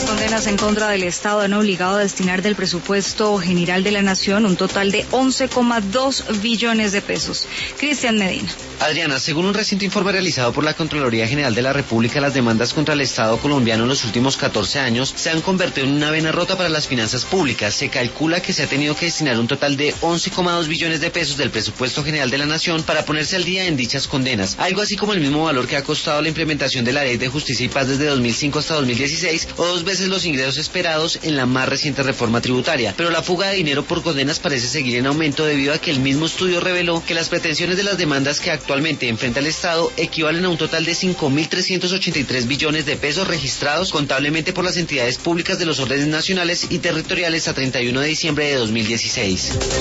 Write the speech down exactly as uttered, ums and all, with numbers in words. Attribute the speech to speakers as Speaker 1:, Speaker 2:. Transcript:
Speaker 1: Las condenas en contra del Estado han obligado a destinar del presupuesto general de la Nación un total de once coma dos billones de pesos. Cristian Medina.
Speaker 2: Adriana, según un reciente informe realizado por la Contraloría General de la República, las demandas contra el Estado colombiano en los últimos catorce años se han convertido en una vena rota para las finanzas públicas. Se calcula que se ha tenido que destinar un total de once coma dos billones de pesos del presupuesto general de la Nación para ponerse al día en dichas condenas, algo así como el mismo valor que ha costado la implementación de la Ley de Justicia y Paz desde dos mil cinco hasta dos mil dieciséis, o dos veces los ingresos esperados en la más reciente reforma tributaria. Pero la fuga de dinero por condenas parece seguir en aumento debido a que el mismo estudio reveló que las pretensiones de las demandas que actualmente enfrenta el Estado equivalen a un total de cinco mil trescientos ochenta y tres billones de pesos registrados contablemente por las entidades públicas de los órdenes nacionales y territoriales a treinta y uno de diciembre de dos mil dieciséis.